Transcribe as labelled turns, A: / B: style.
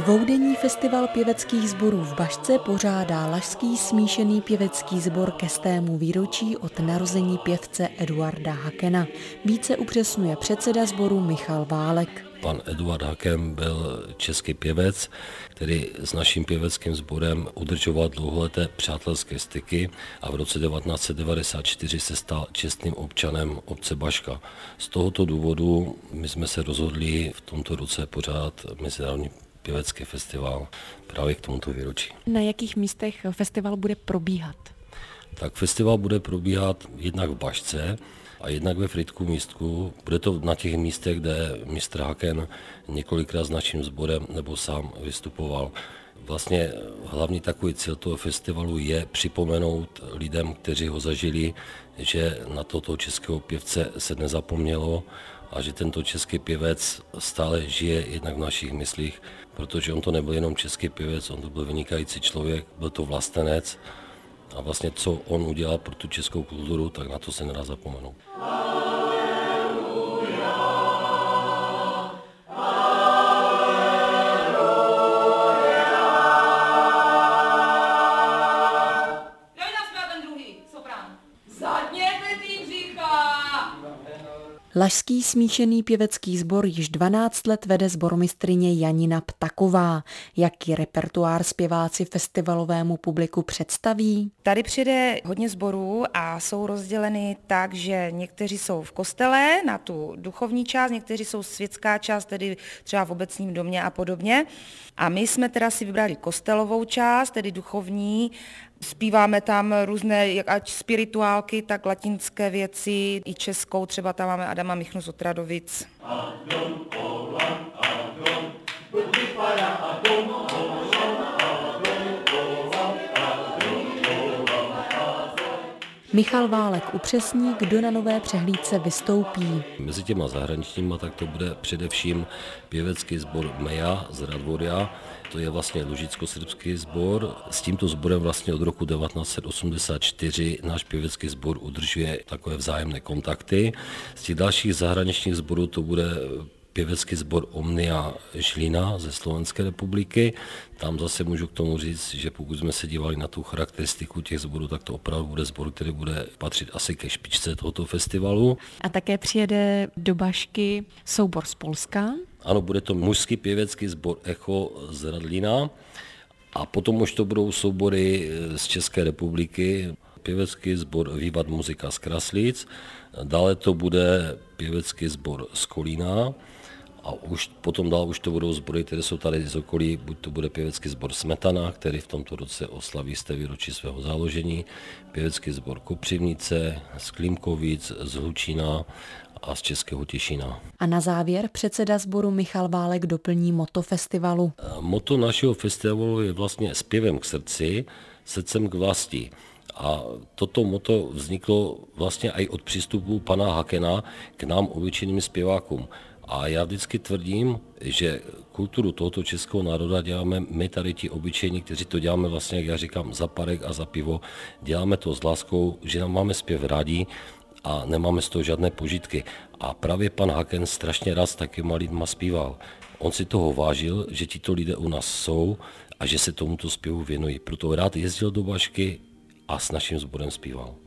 A: Dvoudenní festival pěveckých sborů v Bašce pořádá Lašský smíšený pěvecký sbor ke 100. výročí od narození pěvce Eduarda Hakena. Více upřesňuje předseda sboru Michal Válek.
B: Pan Eduard Haken byl český pěvec, který s naším pěveckým sborem udržoval dlouholeté přátelské styky a v roce 1994 se stal čestným občanem obce Baška. Z tohoto důvodu my jsme se rozhodli v tomto roce pořádat mezinárodní pěvecký festival právě k tomuto výročí.
A: Na jakých místech festival bude probíhat?
B: Tak festival bude probíhat jednak v Bašce a jednak ve Frýdku místku. Bude to na těch místech, kde mistr Haken několikrát s naším sborem nebo sám vystupoval. Vlastně hlavní takový cíl toho festivalu je připomenout lidem, kteří ho zažili, že na toto českého pěvce se nezapomnělo a že tento český pěvec stále žije jednak v našich myslích, protože on to nebyl jenom český pěvec, on to byl vynikající člověk, byl to vlastenec a vlastně co on udělal pro tu českou kulturu, tak na to se nedá zapomenout.
A: Lašský smíšený pěvecký sbor již 12 let vede sbormistryně Janina Ptaková. Jaký repertoár zpěváci festivalovému publiku představí?
C: Tady přijde hodně sborů a jsou rozděleny tak, že někteří jsou v kostele na tu duchovní část, někteří jsou světská část, tedy třeba v obecním domě a podobně. A my jsme teda si vybrali kostelovou část, tedy duchovní. Zpíváme tam různé, ať spirituálky, tak latinské věci, i českou, třeba tam máme Adama Michnu z Otradovic.
A: Michal Válek upřesní, kdo na nové přehlídce vystoupí.
B: Mezi těma zahraničníma tak to bude především pěvecký sbor Meja z Radvoria. To je vlastně lužicko-srbský sbor. S tímto sborem vlastně od roku 1984 náš pěvecký sbor udržuje takové vzájemné kontakty. Z těch dalších zahraničních sborů to bude pěvecký sbor Omnia Žilina ze Slovenské republiky. Tam zase můžu k tomu říct, že pokud jsme se dívali na tu charakteristiku těch sborů, tak to opravdu bude sbor, který bude patřit asi ke špičce tohoto festivalu.
A: A také přijede do Bašky soubor z Polska.
B: Ano, bude to mužský pěvecký sbor Echo z Radlína a potom už to budou soubory z České republiky, pěvecký sbor Vývad muzika z Kraslíc, dále to bude pěvecký sbor z Kolína a už potom dál už to budou sbory, které jsou tady z okolí, buď to bude pěvecký sbor Smetana, který v tomto roce oslaví 100. výročí svého založení, pěvecký sbor Kopřivnice, z Klímkovic, z Hlučína a z Českého Těšína.
A: A na závěr předseda sboru Michal Válek doplní motto festivalu.
B: Motto našeho festivalu je vlastně zpěvem k srdci, srdcem k vlasti. A toto motto vzniklo vlastně i od přístupu pana Hakena k nám obyčejným zpěvákům. A já vždycky tvrdím, že kulturu tohoto českého národa děláme my tady ti obyčejní, kteří to děláme vlastně, jak já říkám, za parek a za pivo. Děláme to s láskou, že nám máme zpěv rádi a nemáme z toho žádné požitky. A právě pan Haken strašně rád s takovýma lidma zpíval. On si toho vážil, že tito lidé u nás jsou a že se tomuto zpěvu věnují. Proto rád jezdil do Bašky a s naším sborem zpíval.